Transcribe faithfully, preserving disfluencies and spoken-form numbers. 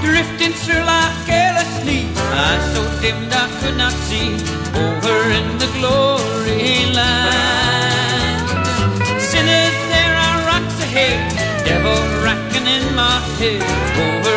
drifting through life carelessly, eyes so dimmed I could not see, over in the glory land. Sinners, there are rocks ahead, devil racking in my head, over